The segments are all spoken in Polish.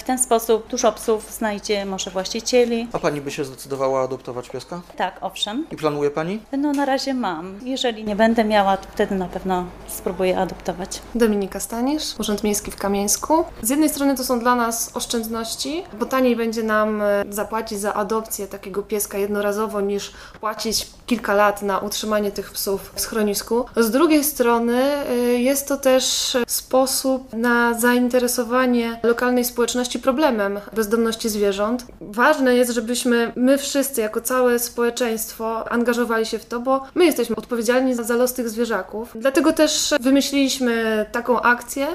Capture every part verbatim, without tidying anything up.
W ten sposób dużo psów znajdzie może właścicieli. A pani by się zdecydowała adoptować pieska? Tak, owszem. I planuje pani? No na razie mam. Jeżeli nie będę miała, to wtedy na pewno spróbuję adoptować. Dominika Stanisz, Urząd Miejski w Kamieńsku. Z jednej strony to są dla nas oszczędności, bo taniej będzie nam zapłacić za adopcję takiego pieska jednorazowo niż płacić kilka lat na utrzymanie tych psów w schronisku. Z drugiej strony jest to też sposób na zainteresowanie lokalnej społeczności problemem bezdomności zwierząt. Ważne jest, żebyśmy my wszyscy jako całe społeczeństwo angażowali się w to, bo my jesteśmy odpowiedzialni za, za los tych zwierzaków. Dlatego też wymyśliliśmy taką akcję.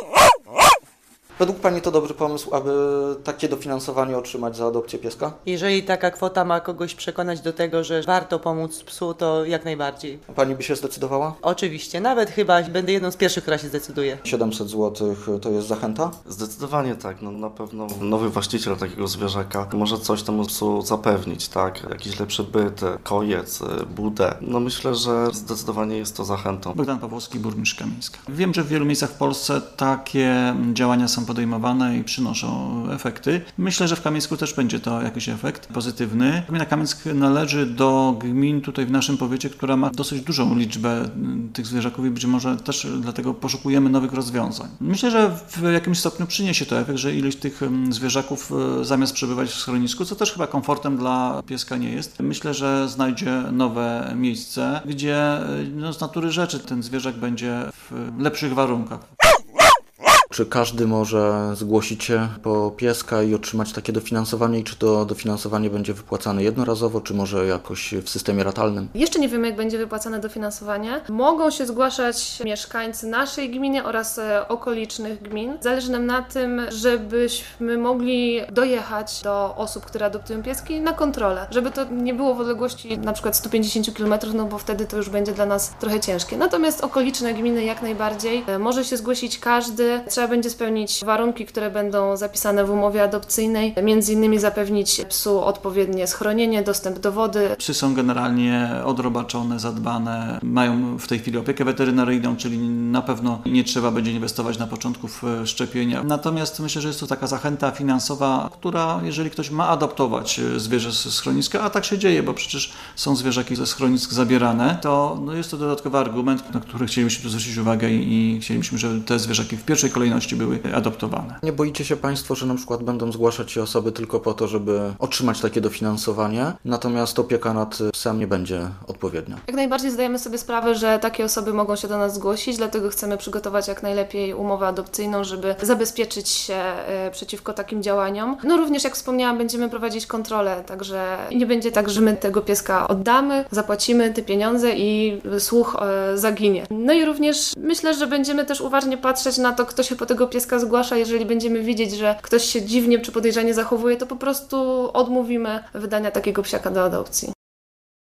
Według pani to dobry pomysł, aby takie dofinansowanie otrzymać za adopcję pieska? Jeżeli taka kwota ma kogoś przekonać do tego, że warto pomóc psu, to jak najbardziej. A pani by się zdecydowała? Oczywiście, nawet chyba będę jedną z pierwszych, która się zdecyduje. siedemset złotych to jest zachęta? Zdecydowanie tak. No, na pewno nowy właściciel takiego zwierzaka może coś temu psu zapewnić, tak? Jakiś lepszy byt, kojec, budę. No myślę, że zdecydowanie jest to zachętą. Bogdan Pawłowski, burmistrz Kamieńska. Wiem, że w wielu miejscach w Polsce takie działania są podejmowane i przynoszą efekty. Myślę, że w Kamieńsku też będzie to jakiś efekt pozytywny. Gmina Kamieńsk należy do gmin tutaj w naszym powiecie, która ma dosyć dużą liczbę tych zwierzaków i być może też dlatego poszukujemy nowych rozwiązań. Myślę, że w jakimś stopniu przyniesie to efekt, że ilość tych zwierzaków zamiast przebywać w schronisku, co też chyba komfortem dla pieska nie jest, myślę, że znajdzie nowe miejsce, gdzie no, z natury rzeczy ten zwierzak będzie w lepszych warunkach. Czy każdy może zgłosić się po pieska i otrzymać takie dofinansowanie i czy to dofinansowanie będzie wypłacane jednorazowo, czy może jakoś w systemie ratalnym? Jeszcze nie wiemy, jak będzie wypłacane dofinansowanie. Mogą się zgłaszać mieszkańcy naszej gminy oraz okolicznych gmin. Zależy nam na tym, żebyśmy mogli dojechać do osób, które adoptują pieski na kontrolę. Żeby to nie było w odległości na przykład sto pięćdziesiąt kilometrów, no bo wtedy to już będzie dla nas trochę ciężkie. Natomiast okoliczne gminy jak najbardziej. Może się zgłosić każdy. Trzeba będzie spełnić warunki, które będą zapisane w umowie adopcyjnej, między innymi zapewnić psu odpowiednie schronienie, dostęp do wody. Psy są generalnie odrobaczone, zadbane, mają w tej chwili opiekę weterynaryjną, czyli na pewno nie trzeba będzie inwestować na początku w szczepienia. Natomiast myślę, że jest to taka zachęta finansowa, która jeżeli ktoś ma adoptować zwierzę z schroniska, a tak się dzieje, bo przecież są zwierzaki ze schronisk zabierane, to no jest to dodatkowy argument, na który chcielibyśmy tu zwrócić uwagę i, i chcielibyśmy, żeby te zwierzaki w pierwszej kolejności były adoptowane. Nie boicie się Państwo, że na przykład będą zgłaszać się osoby tylko po to, żeby otrzymać takie dofinansowanie, natomiast opieka nad psem nie będzie odpowiednia? Jak najbardziej zdajemy sobie sprawę, że takie osoby mogą się do nas zgłosić, dlatego chcemy przygotować jak najlepiej umowę adopcyjną, żeby zabezpieczyć się przeciwko takim działaniom. No również, jak wspomniałam, będziemy prowadzić kontrolę, także nie będzie tak, że my tego pieska oddamy, zapłacimy te pieniądze i słuch zaginie. No i również myślę, że będziemy też uważnie patrzeć na to, kto się po tego pieska zgłasza. Jeżeli będziemy widzieć, że ktoś się dziwnie czy podejrzanie zachowuje, to po prostu odmówimy wydania takiego psiaka do adopcji.